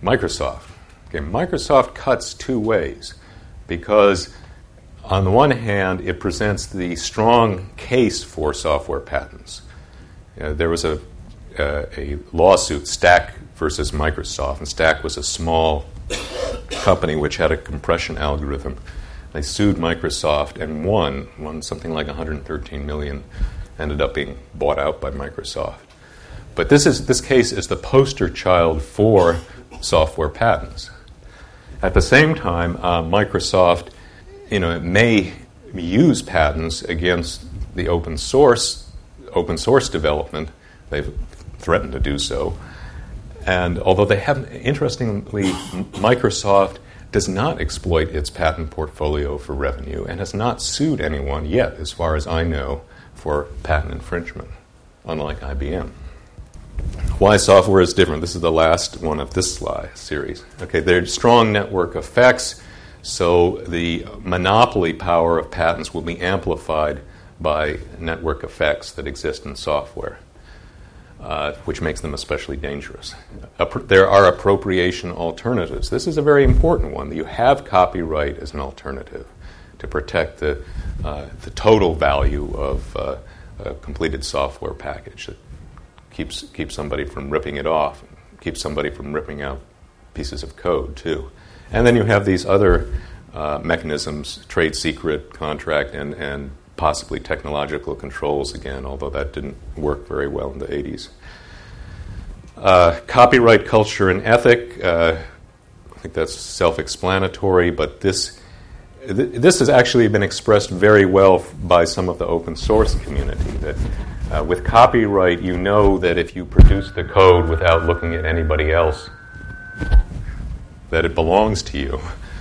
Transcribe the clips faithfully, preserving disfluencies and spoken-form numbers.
Microsoft. Okay, Microsoft cuts two ways because on the one hand, it presents the strong case for software patents. Uh, there was a, uh, a lawsuit, Stack versus Microsoft, and Stack was a small company which had a compression algorithm. They sued Microsoft and won, won something like one hundred thirteen million dollars, ended up being bought out by Microsoft. But this is this case is the poster child for software patents. At the same time, uh, Microsoft, you know, may use patents against the open source open source development. They've threatened to do so. And although they haven't, interestingly, Microsoft does not exploit its patent portfolio for revenue and has not sued anyone yet, as far as I know, for patent infringement, unlike I B M. Why software is different. This is the last one of this slide series. Okay, there's strong network effects, so the monopoly power of patents will be amplified by network effects that exist in software, uh, which makes them especially dangerous. Appro- there are appropriation alternatives. This is a very important one. You have copyright as an alternative to protect the, uh, the total value of uh, a completed software package that keeps keeps somebody from ripping it off, keeps somebody from ripping out pieces of code too. And then you have these other uh, mechanisms, trade secret, contract, and, and possibly technological controls again, although that didn't work very well in the eighties. Uh, copyright culture and ethic, uh, I think that's self-explanatory, but this th- this has actually been expressed very well by some of the open source community, that Uh, with copyright, you know that if you produce the code without looking at anybody else, that it belongs to you.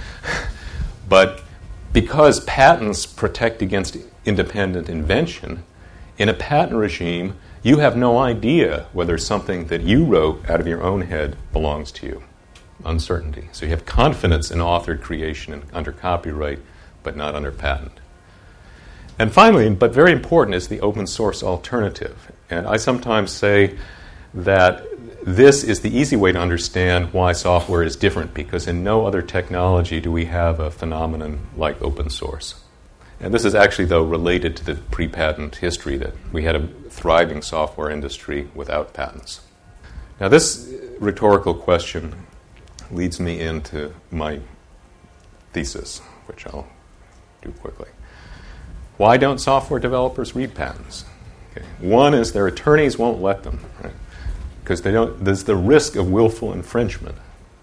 But because patents protect against independent invention, in a patent regime, you have no idea whether something that you wrote out of your own head belongs to you. Uncertainty. So you have confidence in authored creation under copyright, but not under patent. And finally, but very important, is the open source alternative. And I sometimes say that this is the easy way to understand why software is different, because in no other technology do we have a phenomenon like open source. And this is actually, though, related to the pre-patent history, that we had a thriving software industry without patents. Now, this rhetorical question leads me into my thesis, which I'll do quickly. Why don't software developers read patents? Okay. One is their attorneys won't let them, right? Because they don't. There's the risk of willful infringement.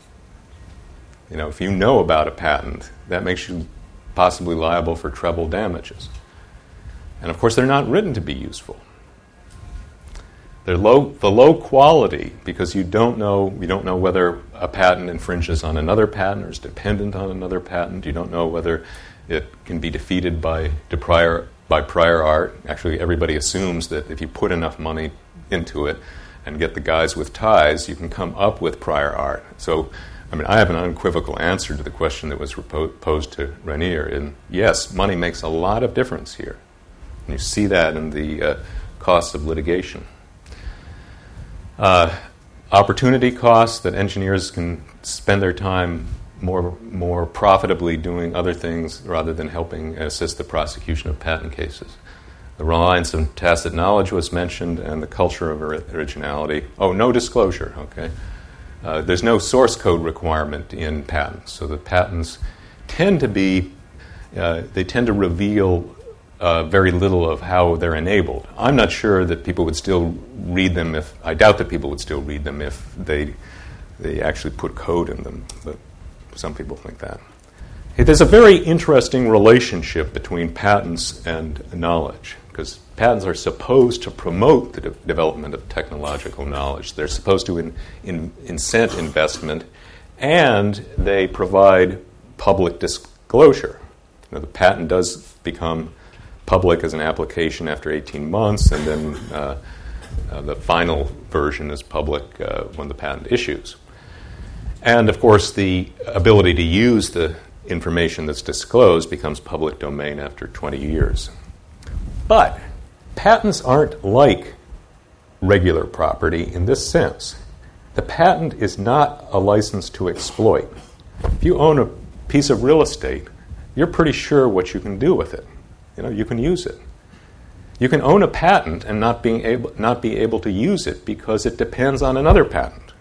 You know, if you know about a patent, that makes you possibly liable for treble damages. And of course, they're not written to be useful. They're low. The low quality, because you don't know. You don't know whether a patent infringes on another patent or is dependent on another patent. You don't know whether it can be defeated by de prior, by prior art. Actually, everybody assumes that if you put enough money into it and get the guys with ties, you can come up with prior art. So, I mean, I have an unequivocal answer to the question that was repo- posed to Ranier. And yes, money makes a lot of difference here. And you see that in the uh, costs of litigation. Uh, opportunity costs, that engineers can spend their time more more profitably doing other things rather than helping assist the prosecution of patent cases. The reliance on tacit knowledge was mentioned, and the culture of originality. Oh, no disclosure, okay. Uh, there's no source code requirement in patents, so the patents tend to be, uh, they tend to reveal uh, very little of how they're enabled. I'm not sure that people would still read them if, I doubt that people would still read them if they they actually put code in them, but some people think that. Okay, there's a very interesting relationship between patents and knowledge, because patents are supposed to promote the de- development of technological knowledge. They're supposed to in, in, incent investment, and they provide public disclosure. You know, the patent does become public as an application after eighteen months, and then uh, uh, the final version is public uh, when the patent issues. And, of course, the ability to use the information that's disclosed becomes public domain after twenty years. But patents aren't like regular property in this sense, the patent is not a license to exploit. If you own a piece of real estate, you're pretty sure what you can do with it. You know, you can use it. You can own a patent and not being able not be able to use it because it depends on another patent.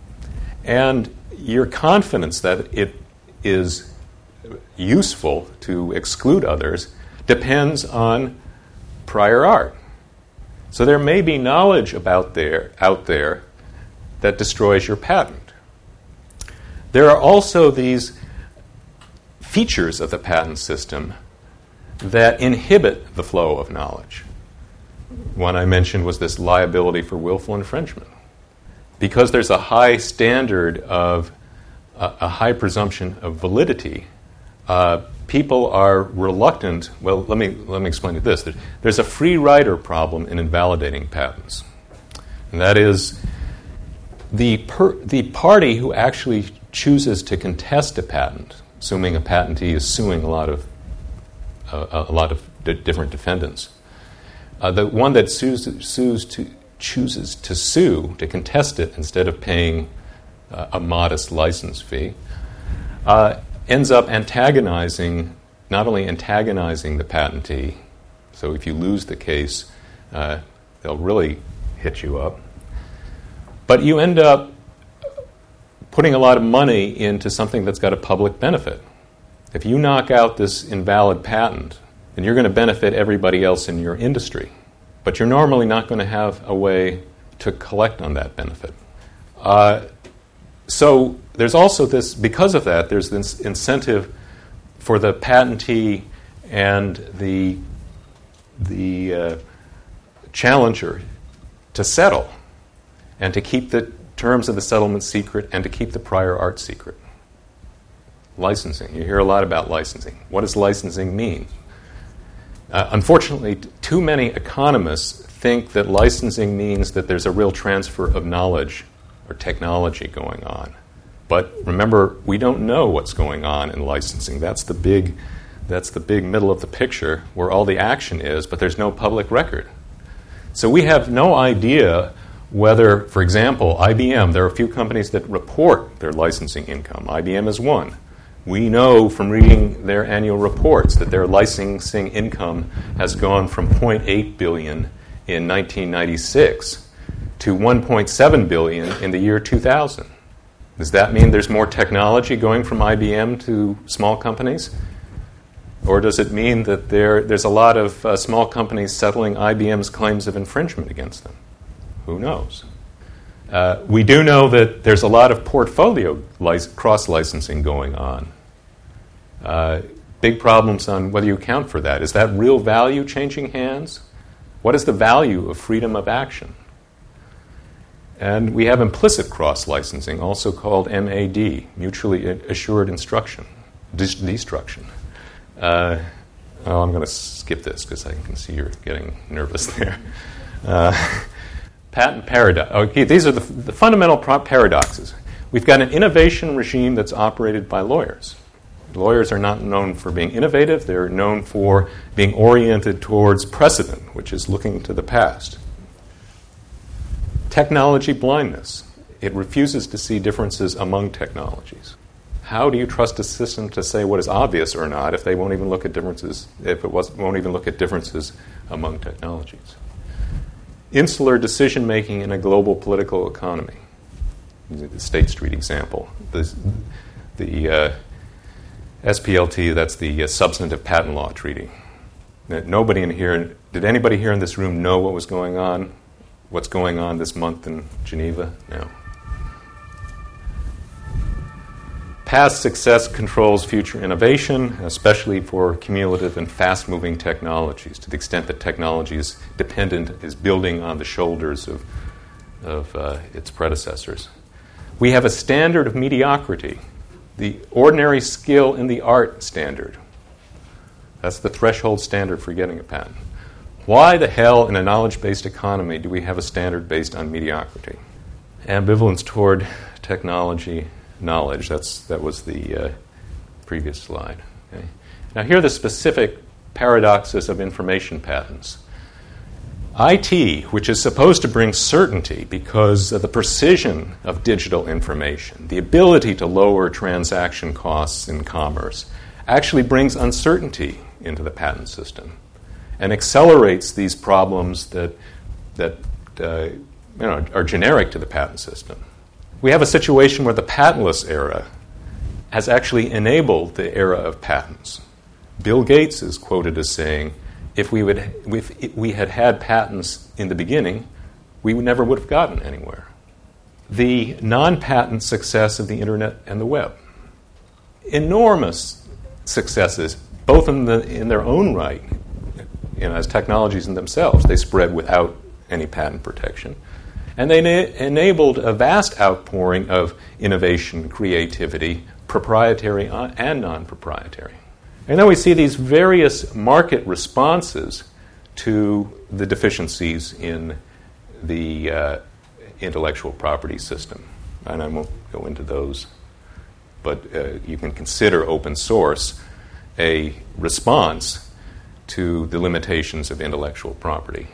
And your confidence that it is useful to exclude others depends on prior art. So there may be knowledge about there out there that destroys your patent. There are also these features of the patent system that inhibit the flow of knowledge. One I mentioned was this liability for willful infringement. Because there's a high standard of, uh, a high presumption of validity, uh, people are reluctant. Well, let me let me explain it this. There's a free rider problem in invalidating patents. And that is the per, the party who actually chooses to contest a patent, assuming a patentee is suing a lot of uh, a lot of d- different defendants. Uh, the one that sues, sues to, chooses to sue, to contest it instead of paying uh, a modest license fee, uh, ends up antagonizing, not only antagonizing the patentee, so if you lose the case, uh, they'll really hit you up, but you end up putting a lot of money into something that's got a public benefit. If you knock out this invalid patent, then you're going to benefit everybody else in your industry. But you're normally not going to have a way to collect on that benefit. Uh, so there's also this, because of that, there's this incentive for the patentee and the, the uh, challenger to settle and to keep the terms of the settlement secret and to keep the prior art secret. Licensing. You hear a lot about licensing. What does licensing mean? Uh, unfortunately, t- too many economists think that licensing means that there's a real transfer of knowledge or technology going on. But remember, we don't know what's going on in licensing. That's the big, that's the big middle of the picture where all the action is, but there's no public record. So we have no idea whether, for example, I B M, there are a few companies that report their licensing income. I B M is one. We know from reading their annual reports that their licensing income has gone from zero point eight billion dollars in nineteen ninety-six to one point seven billion dollars in the year two thousand. Does that mean there's more technology going from I B M to small companies? Or does it mean that there, there's a lot of uh, small companies settling I B M's claims of infringement against them? Who knows? Uh, we do know that there's a lot of portfolio lic- cross-licensing going on. Uh, big problems on whether you account for that. Is that real value changing hands? What is the value of freedom of action? And we have implicit cross-licensing, also called M A D, mutually assured instruction, dis- destruction. Uh, oh, I'm going to skip this because I can see you're getting nervous there. Uh, Patent paradox. Okay, these are the, the fundamental pro- paradoxes. We've got an innovation regime that's operated by lawyers. Lawyers are not known for being innovative. They're known for being oriented towards precedent, which is looking to the past. Technology blindness. It refuses to see differences among technologies. How do you trust a system to say what is obvious or not if they won't even look at differences, if it was, won't even look at differences among technologies? Insular decision-making in a global political economy. The State Street example. The, the uh, S P L T, that's the uh, Substantive Patent Law Treaty. Nobody in here, did anybody here in this room know what was going on, what's going on this month in Geneva? No. Past success controls future innovation, especially for cumulative and fast-moving technologies, to the extent that technology is dependent, is building on the shoulders of, of uh, its predecessors. We have a standard of mediocrity, the ordinary skill in the art standard. That's the threshold standard for getting a patent. Why the hell in a knowledge-based economy do we have a standard based on mediocrity? Ambivalence toward technology knowledge. That's that was the uh, previous slide. Okay. Now here are the specific paradoxes of information patents. I T, which is supposed to bring certainty because of the precision of digital information, the ability to lower transaction costs in commerce, actually brings uncertainty into the patent system and accelerates these problems that, that uh, you know, are generic to the patent system. We have a situation where the patentless era has actually enabled the era of patents. Bill Gates is quoted as saying, if we would, if we had had patents in the beginning, we never would have gotten anywhere. The non-patent success of the internet and the web. Enormous successes, both in, the, in their own right, you know, as technologies in themselves. They spread without any patent protection. And they na- enabled a vast outpouring of innovation, creativity, proprietary and non-proprietary. And then we see these various market responses to the deficiencies in the uh, intellectual property system. And I won't go into those, but uh, you can consider open source a response to the limitations of intellectual property.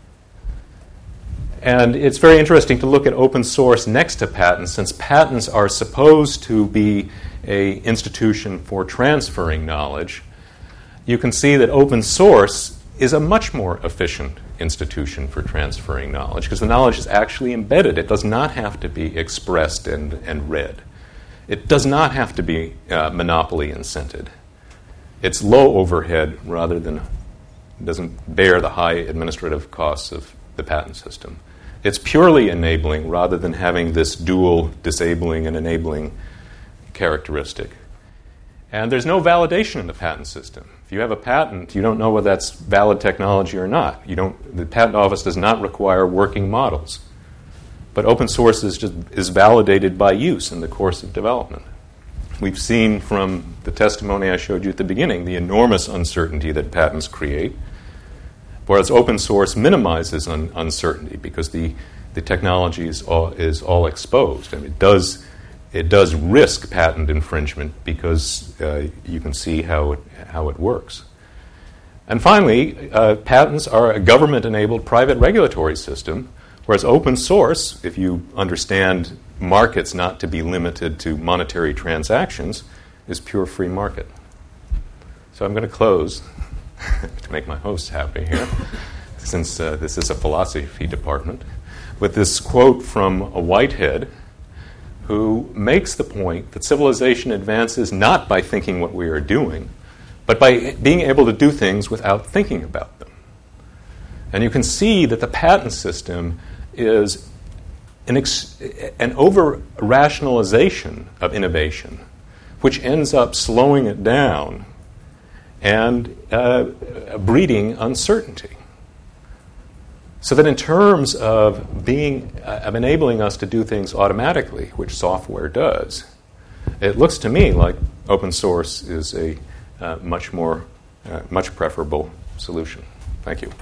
And it's very interesting to look at open source next to patents, since patents are supposed to be an institution for transferring knowledge. You can see that open source is a much more efficient institution for transferring knowledge because the knowledge is actually embedded. It does not have to be expressed and, and read. It does not have to be uh, monopoly incented. It's low overhead rather than, doesn't bear the high administrative costs of the patent system. It's purely enabling rather than having this dual disabling and enabling characteristic. And there's no validation in the patent system. If you have a patent, you don't know whether that's valid technology or not. You don't, the patent office does not require working models. But open source is just is validated by use in the course of development. We've seen from the testimony I showed you at the beginning the enormous uncertainty that patents create, whereas open source minimizes un- uncertainty because the, the technology is all, is all exposed. And it does, it does risk patent infringement because uh, you can see how it, how it works. And finally, uh, patents are a government-enabled private regulatory system, whereas open source, if you understand markets not to be limited to monetary transactions, is pure free market. So I'm going to close to make my host happy here, since uh, this is a philosophy department, with this quote from a Whitehead who makes the point that civilization advances not by thinking what we are doing, but by being able to do things without thinking about them. And you can see that the patent system is an, ex- an over-rationalization of innovation, which ends up slowing it down and uh, breeding uncertainty. So that in terms of being uh, of enabling us to do things automatically, which software does, it looks to me like open source is a uh, much more, uh, much preferable solution. Thank you.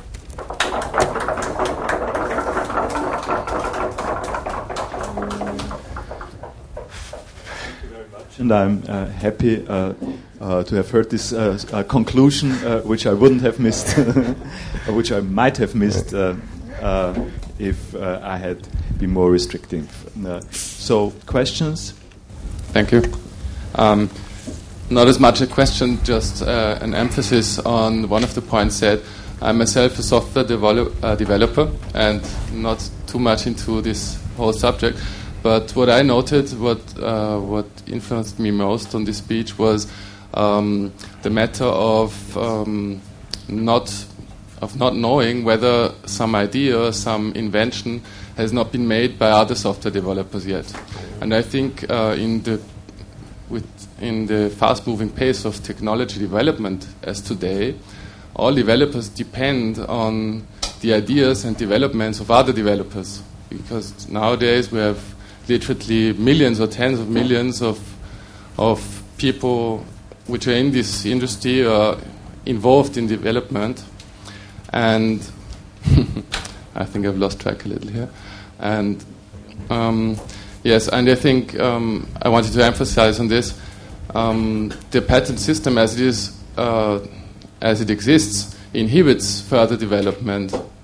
And I'm uh, happy uh, uh, to have heard this uh, uh, conclusion, uh, which I wouldn't have missed, which I might have missed uh, uh, if uh, I had been more restrictive. Uh, so, questions? Thank you. Um, not as much a question, just uh, an emphasis on one of the points said. I'm myself a software develop, uh, developer and not too much into this whole subject. But what I noted, what uh, what influenced me most on this speech was um, the matter of um, not of not knowing whether some idea or some invention has not been made by other software developers yet. And I think uh, in the with in the fast-moving pace of technology development as today, all developers depend on the ideas and developments of other developers, because nowadays we have literally millions or tens of millions of of people which are in this industry or involved in development, and I think I've lost track a little here. And um, yes, and I think um, I wanted to emphasize on this: um, the patent system, as it is, uh, as it exists, inhibits further development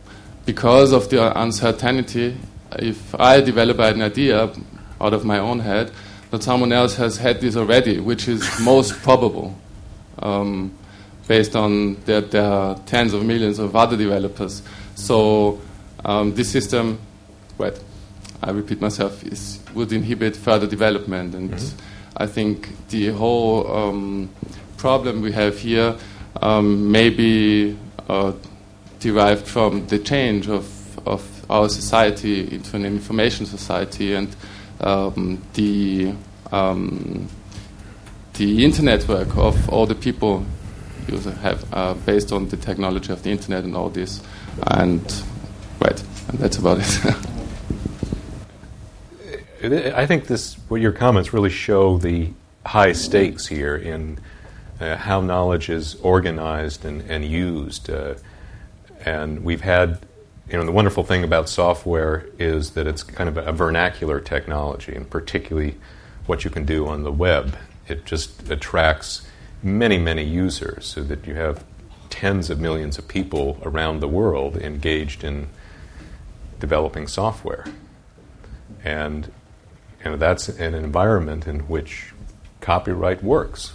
because of the uncertainty, if I develop an idea out of my own head, that someone else has had this already, which is most probable, um, based on that there are tens of millions of other developers. So um, this system, right, I repeat myself, is, would inhibit further development. And mm-hmm. I think the whole um, problem we have here um, may be uh, derived from the change of, of our society into an information society, and um, the um, the internet work of all the people you have uh, based on the technology of the internet and all this, and right, and that's about it. I think this, what your comments really show the high stakes here in uh, how knowledge is organized and, and used. Uh, and we've had, you know, the wonderful thing about software is that it's kind of a vernacular technology, and particularly what you can do on the web. It just attracts many, many users, so that you have tens of millions of people around the world engaged in developing software. And you know, that's an environment in which copyright works.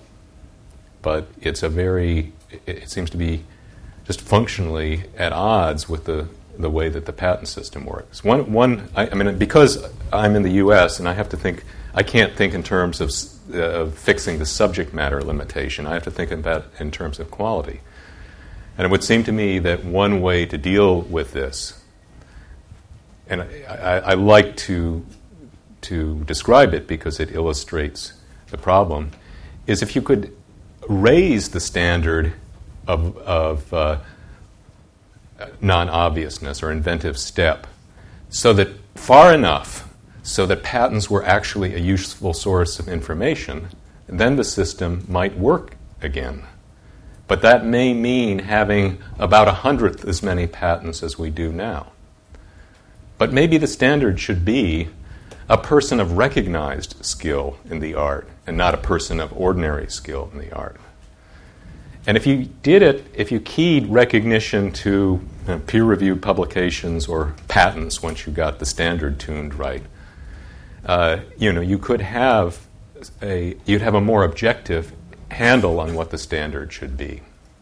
But it's a very, it seems to be just functionally at odds with the, the way that the patent system works. One, one I, I mean, because I'm in the U S and I have to think, I can't think in terms of uh, fixing the subject matter limitation. I have to think about in terms of quality. And it would seem to me that one way to deal with this, and I, I, I like to to describe it because it illustrates the problem, is if you could raise the standard of, of uh, non-obviousness or inventive step so that far enough so that patents were actually a useful source of information, then the system might work again. But that may mean having about a hundredth as many patents as we do now. But maybe the standard should be a person of recognized skill in the art and not a person of ordinary skill in the art. And if you did it, if you keyed recognition to you know, peer-reviewed publications or patents once you got the standard tuned right, uh, you know, you could have a, you'd have a more objective handle on what the standard should be.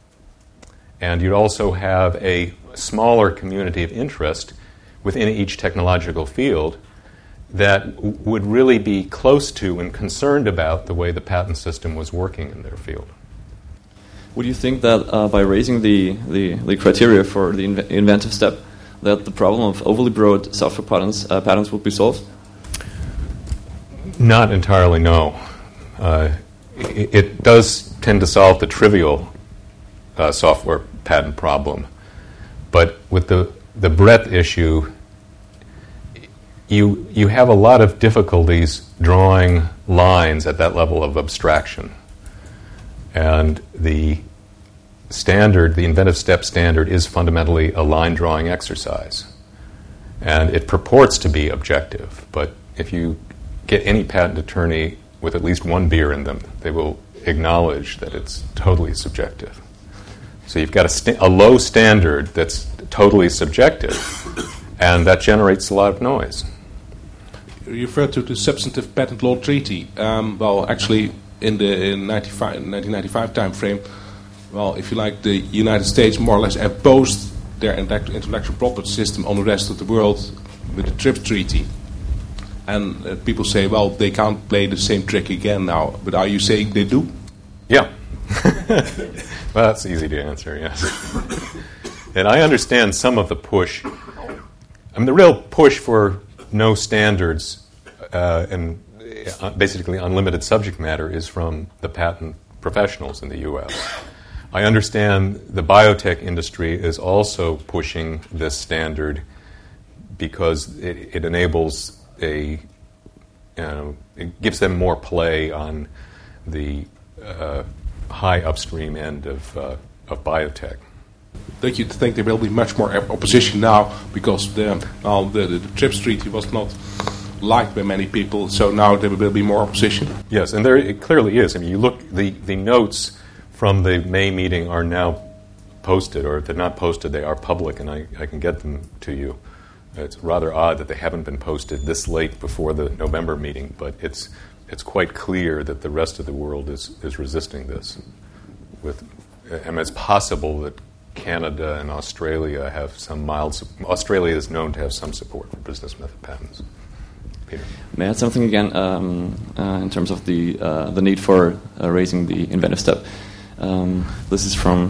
And you'd also have a smaller community of interest within each technological field that w- would really be close to and concerned about the way the patent system was working in their field. Would you think that uh, by raising the, the, the criteria for the inv- inventive step, that the problem of overly broad software patents, uh, patents would be solved? Not entirely, no. Uh, it, it does tend to solve the trivial uh, software patent problem. But with the, the breadth issue, you you have a lot of difficulties drawing lines at that level of abstraction. And the standard, the inventive step standard, is fundamentally a line drawing exercise. And it purports to be objective, but if you get any patent attorney with at least one beer in them, they will acknowledge that it's totally subjective. So you've got a, sta- a low standard that's totally subjective, and that generates a lot of noise. You referred to the Substantive Patent Law Treaty. Um, well, actually, in the in nineteen ninety-five time frame, well, if you like, the United States more or less imposed their intellectual property system on the rest of the world with the TRIPS Treaty. And uh, people say, well, they can't play the same trick again now. But are you saying they do? Yeah. Well, that's easy to answer, yes. And I understand some of the push. I mean, the real push for no standards uh, and uh, basically unlimited subject matter is from the patent professionals in the U S. I understand the biotech industry is also pushing this standard because it, it enables a, you know, it gives them more play on the uh, high upstream end of uh, of biotech. Don't you think there will be much more opposition now because the well, the, the, the TRIPS Treaty was not liked by many people, so now there will be more opposition? Yes, and there it clearly is. I mean, you look, the, the notes from the May meeting are now posted, or if they're not posted, they are public, and I, I can get them to you. It's rather odd that they haven't been posted this late before the November meeting, but it's it's quite clear that the rest of the world is, is resisting this. With, I mean, it's possible that Canada and Australia have some mild. Australia is known to have some support for business method patents. Peter, may I add something again um, uh, in terms of the uh, the need for uh, raising the inventive step? Um, this is from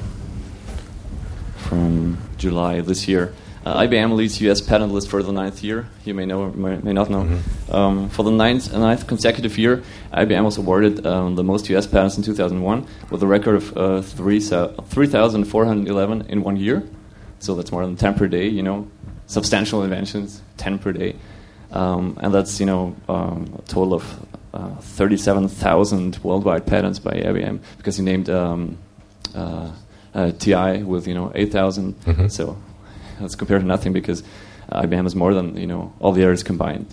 from July this year. Uh, I B M leads U S patent list for the ninth year. You may know or may, may not know. Mm-hmm. Um, for the ninth, ninth consecutive year, I B M was awarded um, the most U S patents in two thousand one with a record of uh, three thousand four hundred eleven in one year. So that's more than ten per day, you know. Substantial inventions, ten per day. Um, and that's, you know, um, a total of uh, thirty-seven thousand worldwide patents by I B M, because he named um, uh, uh, T I with, you know, eight thousand. Mm-hmm. So that's compared to nothing, because I B M is more than, you know, all the others combined.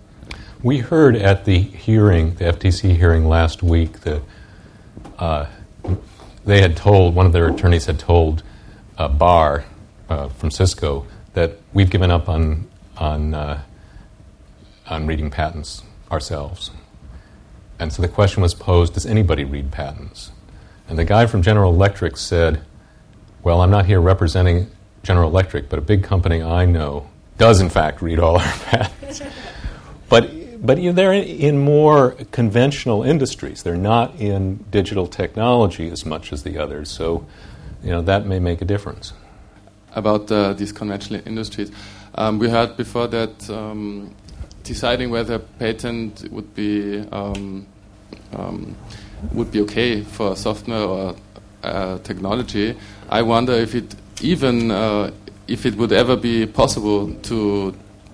We heard at the hearing, the F T C hearing last week, that uh, they had told, one of their attorneys had told uh, Barr uh, from Cisco that we've given up on on uh, on reading patents ourselves. And so the question was posed, does anybody read patents? And the guy from General Electric said, well, I'm not here representing General Electric, but a big company I know does in fact read all our patents. but but you know, they're in, in more conventional industries. They're not in digital technology as much as the others. So, you know, that may make a difference. About uh, these conventional industries, um, we heard before that um, deciding whether a patent would be um, um, would be okay for software or uh, technology. I wonder if it even uh, if it would ever be possible to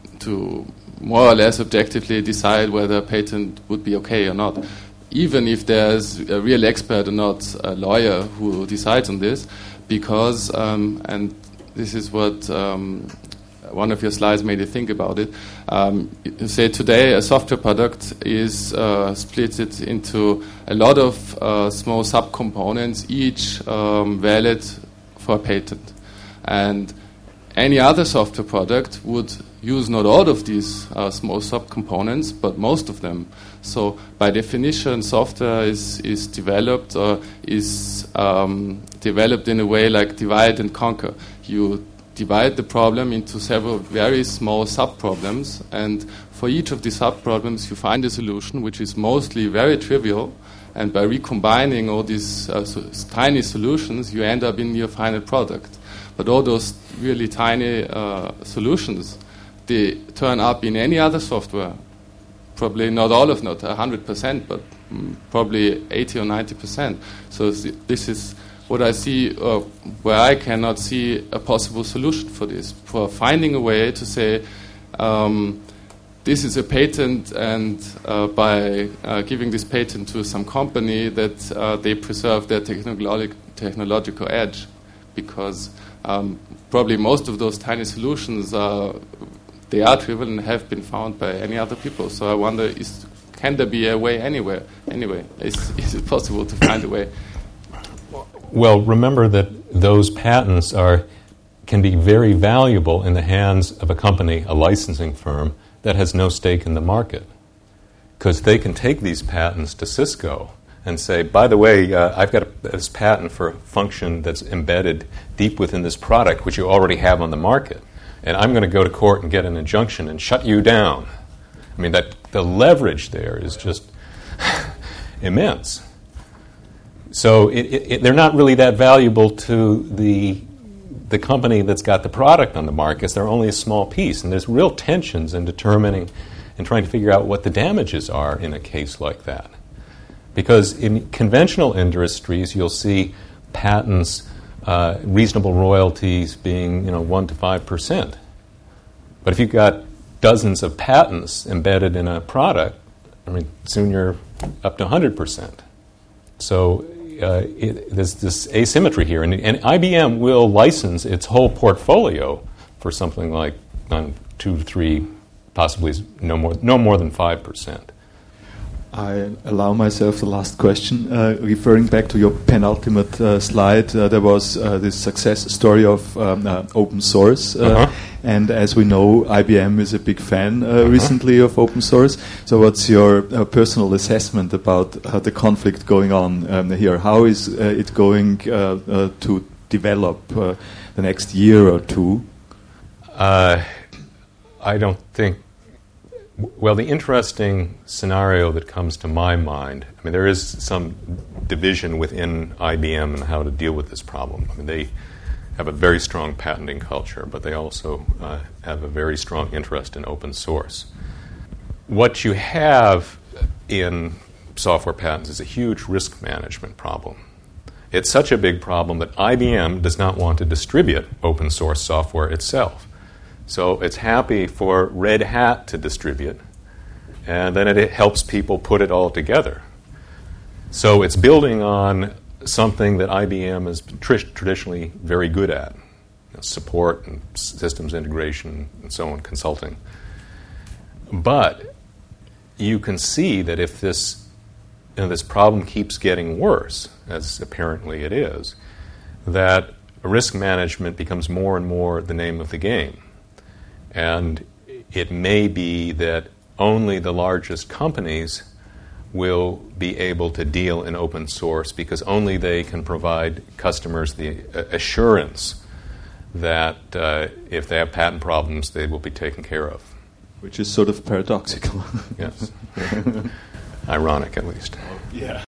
to more or less objectively decide whether a patent would be okay or not, even if there's a real expert and not a lawyer who decides on this, because um, and this is what um, one of your slides made you think about it. Um, you say today a software product is uh, split into a lot of uh, small subcomponents, each um, valid for a patent. And any other software product would use not all of these uh, small subcomponents, but most of them. So by definition, software is, is developed or is um, developed in a way like divide and conquer. You divide the problem into several very small sub-problems, and for each of the sub-problems you find a solution which is mostly very trivial, and by recombining all these uh, so tiny solutions you end up in your final product. But all those really tiny uh, solutions, they turn up in any other software. Probably not all of, not one hundred percent, but mm, probably eighty or ninety percent. So this is what I see, uh, where I cannot see a possible solution for this, for finding a way to say, um, this is a patent, and uh, by uh, giving this patent to some company, that uh, they preserve their technologi- technological edge, because um, probably most of those tiny solutions are they are trivial and have been found by any other people. So I wonder, is, can there be a way anywhere? Anyway, is, is it possible to find a way? Well, remember that those patents are can be very valuable in the hands of a company, a licensing firm, that has no stake in the market. Because they can take these patents to Cisco and say, by the way, uh, I've got a, this patent for a function that's embedded deep within this product, which you already have on the market. And I'm going to go to court and get an injunction and shut you down. I mean, that the leverage there is just immense. So it, it, it, they're not really that valuable to the the company that's got the product on the market. They're only a small piece. And there's real tensions in determining and trying to figure out what the damages are in a case like that. Because in conventional industries, you'll see patents, uh, reasonable royalties being, you know, one to five percent. But if you've got dozens of patents embedded in a product, I mean, soon you're up to one hundred percent. So uh, it, there's this asymmetry here, and, and I B M will license its whole portfolio for something like um, two to three, possibly no more, no more than five percent. I allow myself the last question. Uh, referring back to your penultimate uh, slide, uh, there was uh, this success story of um, uh, open source. Uh, uh-huh. And as we know, I B M is a big fan uh, uh-huh. recently of open source. So what's your uh, personal assessment about uh, the conflict going on um, here? How is uh, it going uh, uh, to develop uh, the next year or two? Uh, I don't think... Well, the interesting scenario that comes to my mind, I mean, there is some division within I B M and how to deal with this problem. I mean, they have a very strong patenting culture, but they also uh, have a very strong interest in open source. What you have in software patents is a huge risk management problem. It's such a big problem that I B M does not want to distribute open source software itself. So it's happy for Red Hat to distribute, and then it, it helps people put it all together. So it's building on something that I B M is tr- traditionally very good at, you know, support and systems integration and so on, consulting. But you can see that if this, you know, this problem keeps getting worse, as apparently it is, that risk management becomes more and more the name of the game. And it may be that only the largest companies will be able to deal in open source because only they can provide customers the uh, assurance that uh, if they have patent problems, they will be taken care of. Which is sort of paradoxical. Yes. Ironic, at least. Yeah.